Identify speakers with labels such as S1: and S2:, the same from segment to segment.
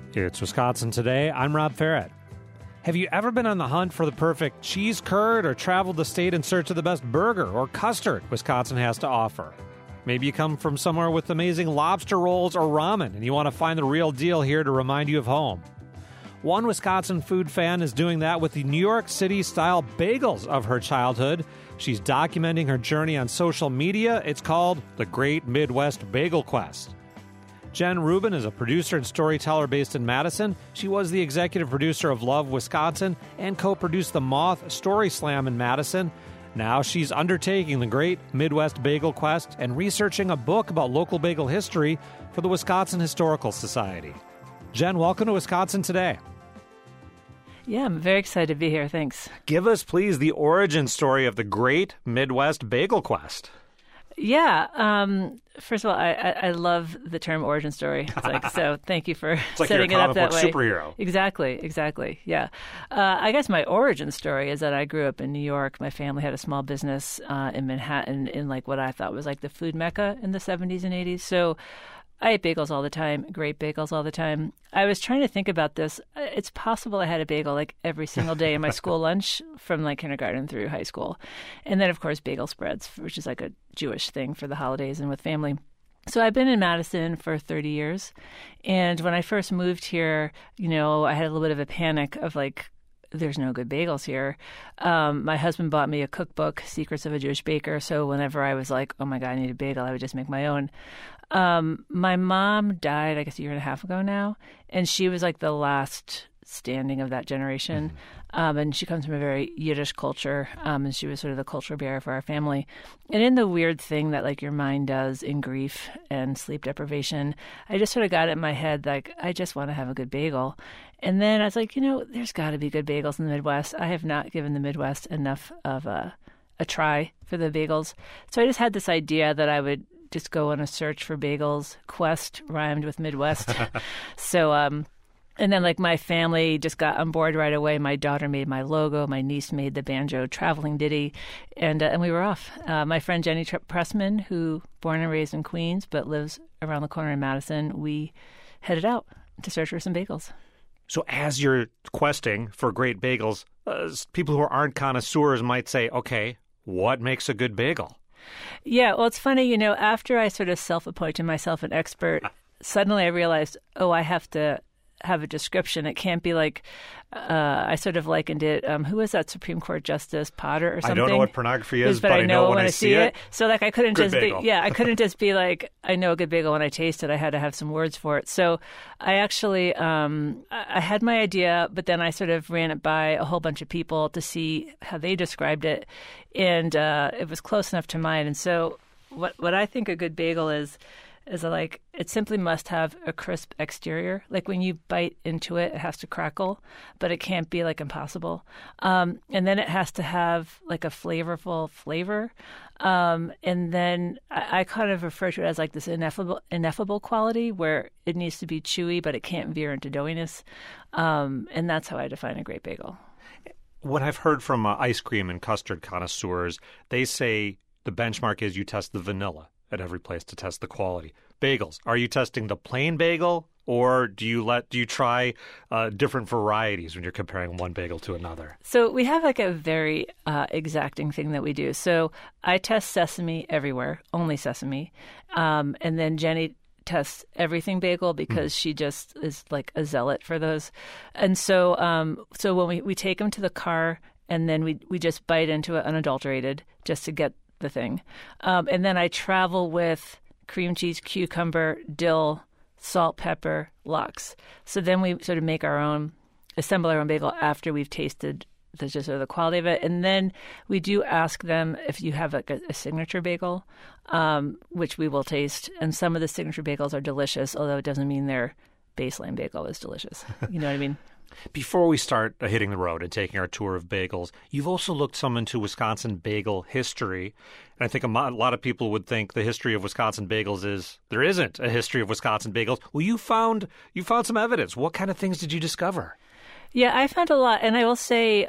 S1: It's Wisconsin Today. I'm Rob Ferret. Have you ever been on the hunt for the perfect cheese curd or traveled the state in search of the best burger or custard Wisconsin has to offer? Maybe you come from somewhere with amazing lobster rolls or ramen and you want to find the real deal here to remind you of home. One Wisconsin food fan is doing that with the New York City-style bagels of her childhood. She's documenting her journey on social media. It's called The Great Midwest Bagel Quest. Jen Rubin is a producer and storyteller based in Madison. She was the executive producer of Love, Wisconsin, and co-produced the Moth Story Slam in Madison. Now she's undertaking the Great Midwest Bagel Quest and researching a book about local bagel history for the Wisconsin Historical Society. Jen, welcome to Wisconsin Today.
S2: Yeah, I'm very excited to be here. Thanks.
S1: Give us, please, the origin story of the Great Midwest Bagel Quest.
S2: Yeah. First of all, I love the term origin story. It's like, so thank you for setting it up that way.
S1: It's like you're a comic book superhero.
S2: Exactly. Yeah. I guess my origin story is that I grew up in New York. My family had a small business in Manhattan in like what I thought was like the food mecca in the 70s and 80s. So I ate bagels all the time, great bagels all the time. I was trying to think about this. It's possible I had a bagel like every single day in my school lunch from like kindergarten through high school. And then, of course, bagel spreads, which is like a Jewish thing for the holidays and with family. So I've been in Madison for 30 years. And when I first moved here, I had a little bit of a panic of like, there's no good bagels here. My husband bought me a cookbook, Secrets of a Jewish Baker. So whenever I was like, oh my God, I need a bagel, I would just make my own. My mom died, I guess, a year and a half ago now, and she was like the last standing of that generation. And she comes from a very Yiddish culture, and she was sort of the culture bearer for our family. And in the weird thing that like your mind does in grief and sleep deprivation, I just sort of got it in my head, like, I just want to have a good bagel. And then I was like, there's got to be good bagels in the Midwest. I have not given the Midwest enough of a try for the bagels. So I just had this idea that I would just go on a search for bagels. Quest rhymed with Midwest. So, and then like my family just got on board right away. My daughter made my logo. My niece made the banjo traveling ditty, and we were off. My friend Jenny Pressman, who born and raised in Queens but lives around the corner in Madison, we headed out to search for some bagels.
S1: So as you're questing for great bagels, people who aren't connoisseurs might say, okay, what makes a good bagel?
S2: Yeah, well, it's funny, after I sort of self-appointed myself an expert, suddenly I realized, I have to have a description. It can't be like, I sort of likened it, who was that Supreme Court Justice, Potter or something?
S1: I don't know what pornography is, but I know when I see it.
S2: So like I couldn't
S1: good
S2: just
S1: bagel.
S2: I couldn't just be like, I know a good bagel when I taste it. I had to have some words for it. So I actually, I had my idea, but then I sort of ran it by a whole bunch of people to see how they described it. And it was close enough to mine. And so what I think a good bagel is like it simply must have a crisp exterior. Like when you bite into it, it has to crackle, but it can't be like impossible. And then it has to have like a flavorful flavor. And then I kind of refer to it as like this ineffable quality where it needs to be chewy, but it can't veer into doughiness. And that's how I define a great bagel.
S1: What I've heard from ice cream and custard connoisseurs, they say the benchmark is you test the vanilla at every place to test the quality. Bagels, are you testing the plain bagel, or do you try different varieties when you're comparing one bagel to another?
S2: So we have like a very exacting thing that we do. So I test sesame everywhere, only sesame, and then Jenny tests everything bagel because she just is like a zealot for those. And so so when we take them to the car and then we just bite into it unadulterated just to get the thing. And then I travel with cream cheese, cucumber, dill, salt, pepper, lox. So then we sort of make assemble our own bagel after we've tasted the quality of it. And then we do ask them if you have like a signature bagel, which we will taste. And some of the signature bagels are delicious, although it doesn't mean their baseline bagel is delicious. You know what I mean?
S1: Before we start hitting the road and taking our tour of bagels, you've also looked some into Wisconsin bagel history. And I think a lot of people would think the history of Wisconsin bagels is there isn't a history of Wisconsin bagels. Well, you found some evidence. What kind of things did you discover?
S2: Yeah, I found a lot. And I will say,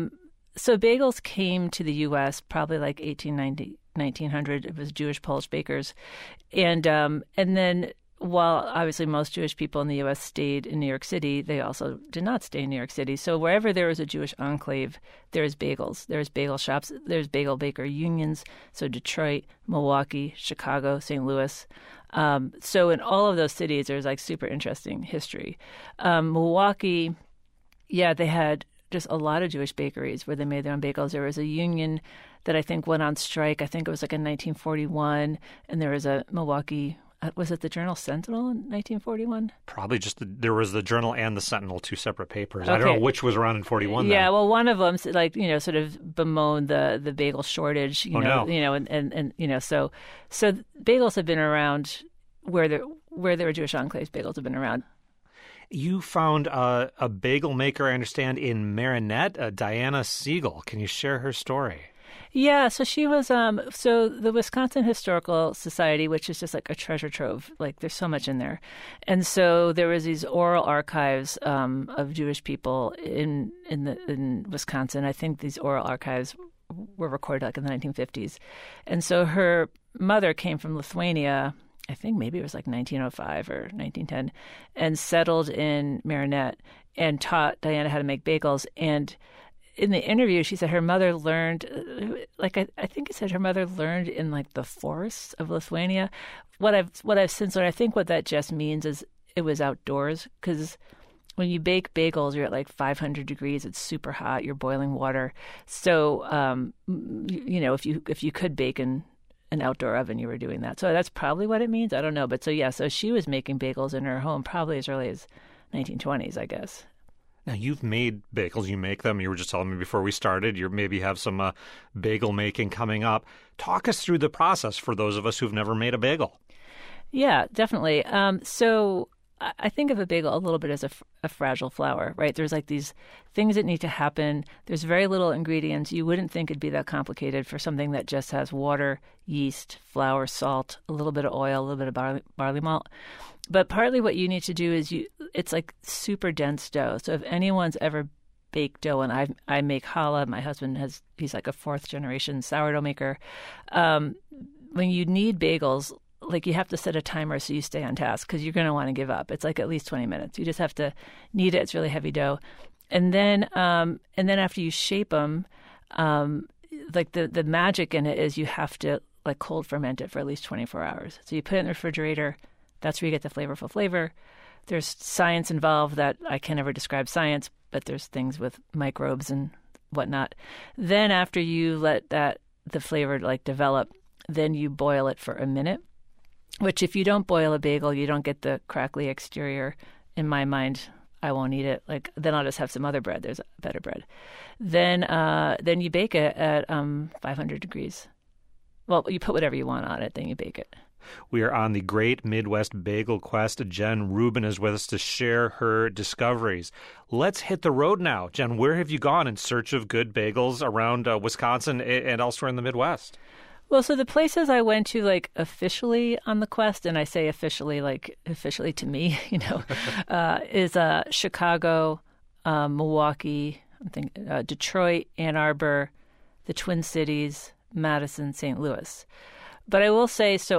S2: so bagels came to the U.S. probably like 1890, 1900. It was Jewish Polish bakers. And then while obviously most Jewish people in the U.S. stayed in New York City, they also did not stay in New York City. So wherever there was a Jewish enclave, there's bagels. There's bagel shops. There's bagel baker unions. So Detroit, Milwaukee, Chicago, St. Louis. So in all of those cities, there's like super interesting history. Milwaukee, yeah, they had just a lot of Jewish bakeries where they made their own bagels. There was a union that I think went on strike. I think it was like in 1941, and there was a Milwaukee. Was it the Journal Sentinel in 1941?
S1: Probably just there was the Journal and the Sentinel, two separate papers.
S2: Okay.
S1: I don't know which was around in 41.
S2: Yeah,
S1: then.
S2: well, one of them, like, sort of bemoaned the bagel shortage. And so bagels have been around where there were Jewish enclaves. Bagels have been around.
S1: You found a bagel maker, I understand, in Marinette, Diana Siegel. Can you share her story?
S2: Yeah, so she was, so the Wisconsin Historical Society, which is just like a treasure trove, like there's so much in there. And so there was these oral archives of Jewish people in Wisconsin. I think these oral archives were recorded like in the 1950s. And so her mother came from Lithuania, I think maybe it was like 1905 or 1910, and settled in Marinette and taught Diana how to make bagels. And in the interview, she said her mother learned, like I think it said her mother learned in like the forests of Lithuania. What I've since learned, I think what that just means is it was outdoors, because when you bake bagels, you're at like 500 degrees. It's super hot. You're boiling water. So if you could bake in an outdoor oven, you were doing that. So that's probably what it means. I don't know, but so she was making bagels in her home probably as early as 1920s, I guess.
S1: Now, you've made bagels. You make them. You were just telling me before we started, you maybe have some bagel making coming up. Talk us through the process for those of us who've never made a bagel.
S2: Yeah, definitely. So I think of a bagel a little bit as a fragile flower, right? There's like these things that need to happen. There's very little ingredients. You wouldn't think it'd be that complicated for something that just has water, yeast, flour, salt, a little bit of oil, a little bit of barley malt. But partly what you need to do is it's like super dense dough. So if anyone's ever baked dough, and I make challah, my husband he's like a fourth generation sourdough maker. When you knead bagels, like you have to set a timer so you stay on task, because you're going to want to give up. It's like at least 20 minutes. You just have to knead it. It's really heavy dough. And then after you shape them, like the magic in it is you have to like cold ferment it for at least 24 hours. So you put it in the refrigerator. That's where you get the flavorful flavor. There's science involved that I can never describe science, but there's things with microbes and whatnot. Then after you let the flavor like develop, then you boil it for a minute, which if you don't boil a bagel, you don't get the crackly exterior. In my mind, I won't eat it. Like then I'll just have some other bread. There's better bread. Then you bake it at 500 degrees. Well, you put whatever you want on it, then you bake it.
S1: We are on the Great Midwest Bagel Quest. Jen Rubin is with us to share her discoveries. Let's hit the road now. Jen, where have you gone in search of good bagels around Wisconsin and elsewhere in the Midwest?
S2: Well, so the places I went to, like, officially on the quest, and I say officially, like, officially to me, is Chicago, Milwaukee, Detroit, Ann Arbor, the Twin Cities, Madison, St. Louis. But I will say, so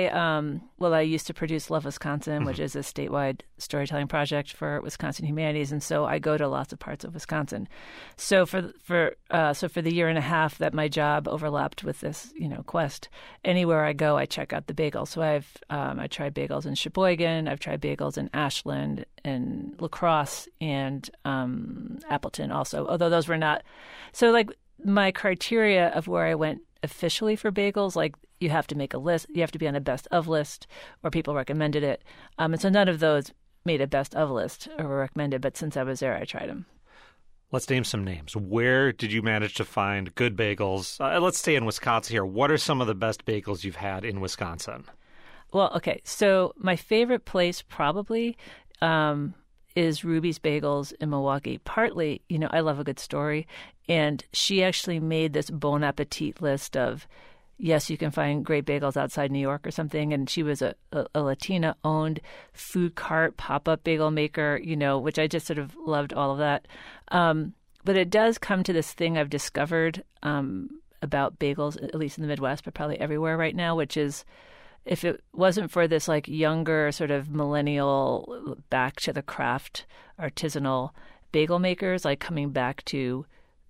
S2: I used to produce Love Wisconsin, which is a statewide storytelling project for Wisconsin Humanities, and so I go to lots of parts of Wisconsin. So for the year and a half that my job overlapped with this, quest, anywhere I go, I check out the bagels. So I tried bagels in Sheboygan, I've tried bagels in Ashland and La Crosse and Appleton also, although those were not. So like my criteria of where I went officially for bagels, like you have to make a list, you have to be on a best of list, or people recommended it. And so none of those made a best of list or were recommended, but since I was there, I tried them.
S1: Let's name some names. Where did you manage to find good bagels? Let's stay in Wisconsin here. What are some of the best bagels you've had in Wisconsin?
S2: Well, okay. So my favorite place probably is Ruby's Bagels in Milwaukee. Partly, I love a good story. And she actually made this Bon Appetit list of, yes, you can find great bagels outside New York or something. And she was a Latina-owned food cart pop-up bagel maker, which I just sort of loved all of that. But it does come to this thing I've discovered about bagels, at least in the Midwest, but probably everywhere right now, which is if it wasn't for this like younger sort of millennial back to the craft artisanal bagel makers, like coming back to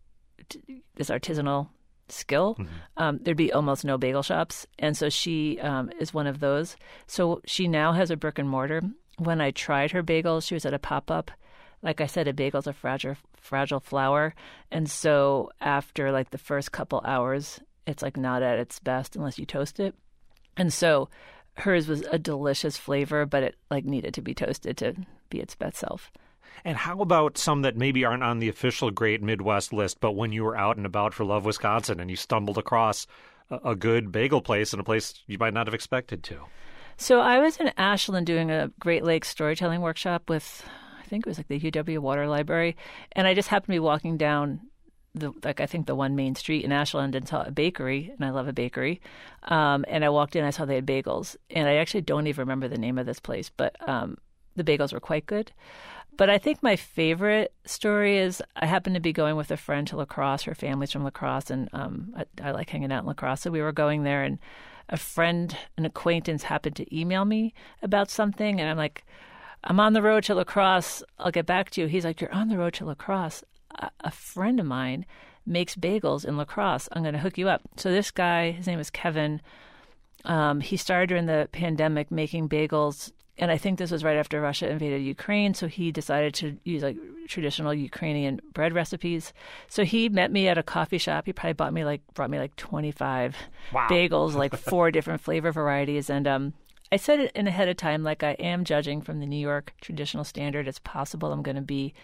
S2: this artisanal skill, there'd be almost no bagel shops. And so she is one of those. So she now has a brick and mortar. When I tried her bagels, she was at a pop-up. Like I said, a bagel's a fragile flour. And so after like the first couple hours, it's like not at its best unless you toast it. And so hers was a delicious flavor, but it like needed to be toasted to be its best self.
S1: And how about some that maybe aren't on the official Great Midwest list, but when you were out and about for Love Wisconsin and you stumbled across a good bagel place in a place you might not have expected to?
S2: So I was in Ashland doing a Great Lakes storytelling workshop with, I think it was like the UW Water Library, and I just happened to be walking down the one main street in Ashland and saw a bakery, and I love a bakery. And I walked in, I saw they had bagels, and I actually don't even remember the name of this place, but the bagels were quite good. But I think my favorite story is I happened to be going with a friend to La Crosse. Her family's from La Crosse, and I like hanging out in La Crosse. So we were going there, and an acquaintance happened to email me about something. And I'm like, I'm on the road to La Crosse. I'll get back to you. He's like, you're on the road to La Crosse. A friend of mine makes bagels in La Crosse. I'm going to hook you up. So this guy, his name is Kevin. He started during the pandemic making bagels. And I think this was right after Russia invaded Ukraine, so he decided to use like traditional Ukrainian bread recipes. So he met me at a coffee shop. He probably brought me like 25 bagels, like 4 different flavor varieties. And I said it in ahead of time, like I am judging from the New York traditional standard. It's possible I'm going to be,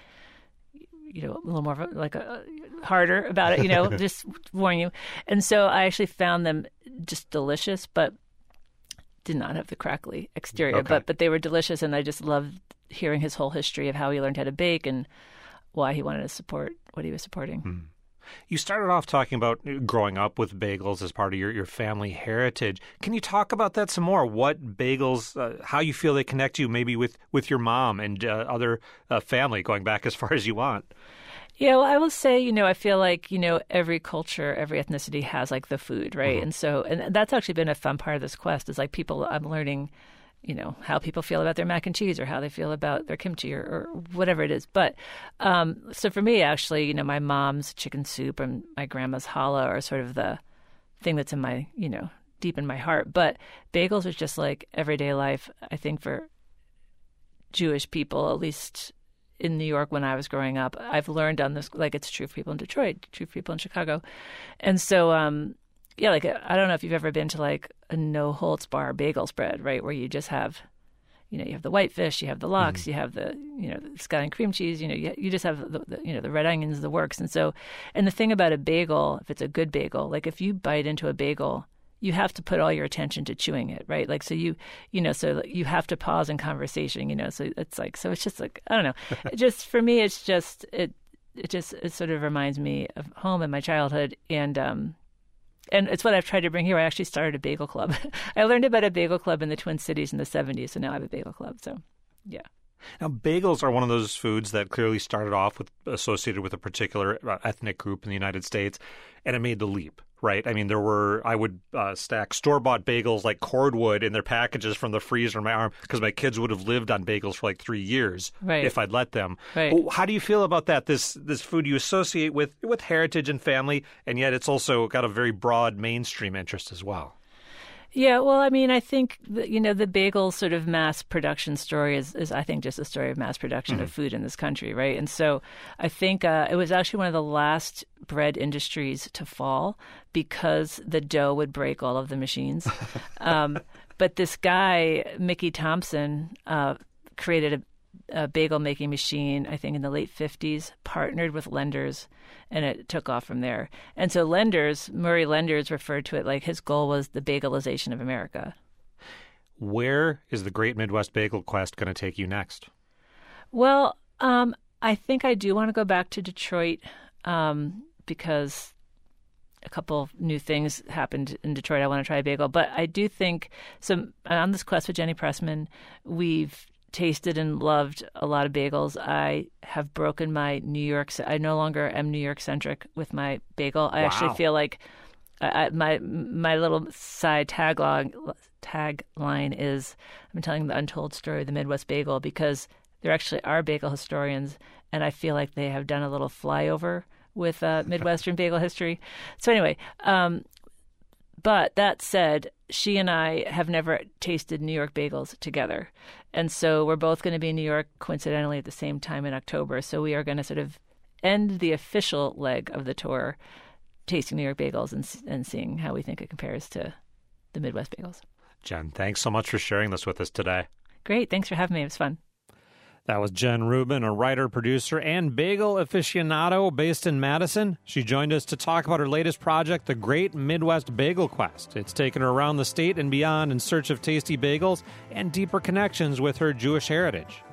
S2: a little more harder about it, just warning you. And so I actually found them just delicious, but did not have the crackly exterior,
S1: Okay.
S2: but they were delicious, and I just loved hearing his whole history of how he learned how to bake and why he wanted to support what he was supporting.
S1: You started off talking about growing up with bagels as part of your family heritage. Can you talk about that some more? What bagels, how you feel they connect you maybe with your mom and other family going back as far as you want?
S2: Yeah, well, I will say, I feel like, every culture, every ethnicity has like the food, right?
S1: Mm-hmm.
S2: And that's actually been a fun part of this quest is like I'm learning, how people feel about their mac and cheese or how they feel about their kimchi or whatever it is. But so for me, actually, my mom's chicken soup and my grandma's challah are sort of the thing that's in my, deep in my heart. But bagels are just like everyday life, I think, for Jewish people, at least in New York when I was growing up. I've learned on this, like it's true for people in Detroit, true for people in Chicago. And so, like I don't know if you've ever been to like a no holds bar bagel spread, right? Where you just have, you have the whitefish, you have the lox, you have the, the scallion cream cheese, you just have the red onions, the works. And so, and the thing about a bagel, if it's a good bagel, like if you bite into a bagel, you have to put all your attention to chewing it, right? Like, so so you have to pause in conversation, so it's like, so it's just like, I don't know. For me, it sort of reminds me of home and my childhood. And it's what I've tried to bring here. I actually started a bagel club. I learned about a bagel club in the Twin Cities in the 70s. So now I have a bagel club. So, yeah.
S1: Now, bagels are one of those foods that clearly started off associated with a particular ethnic group in the United States, and it made the leap, right? I mean, I would stack store-bought bagels like cordwood in their packages from the freezer in my arm because my kids would have lived on bagels for like 3 years if I'd let them.
S2: Right.
S1: How do you feel about that? This food you associate with heritage and family, and yet it's also got a very broad mainstream interest as well.
S2: Yeah, well, I mean, I think, the bagel sort of mass production story is I think, just a story of mass production of food in this country, right? And so I think it was actually one of the last bread industries to fall because the dough would break all of the machines. But this guy, Mickey Thompson, created a bagel making machine, I think in the late 50s, partnered with Lenders, and it took off from there. And so Murray Lenders referred to it like his goal was the bagelization of America.
S1: Where is the Great Midwest Bagel Quest going to take you next?
S2: Well, I think I do want to go back to Detroit because a couple new things happened in Detroit. I want to try a bagel. But I do think, so on this quest with Jenny Pressman, we've tasted and loved a lot of bagels. I have broken my I no longer am New York centric with my bagel. I actually feel like my little side tagline is I'm telling the untold story of the Midwest bagel because there actually are bagel historians, and I feel like they have done a little flyover with Midwestern bagel history. So anyway, but that said, she and I have never tasted New York bagels together. And so we're both going to be in New York coincidentally at the same time in October. So we are going to sort of end the official leg of the tour tasting New York bagels and seeing how we think it compares to the Midwest bagels.
S1: Jen, thanks so much for sharing this with us today.
S2: Great. Thanks for having me. It was fun.
S1: That was Jen Rubin, a writer, producer, and bagel aficionado based in Madison. She joined us to talk about her latest project, The Great Midwest Bagel Quest. It's taken her around the state and beyond in search of tasty bagels and deeper connections with her Jewish heritage.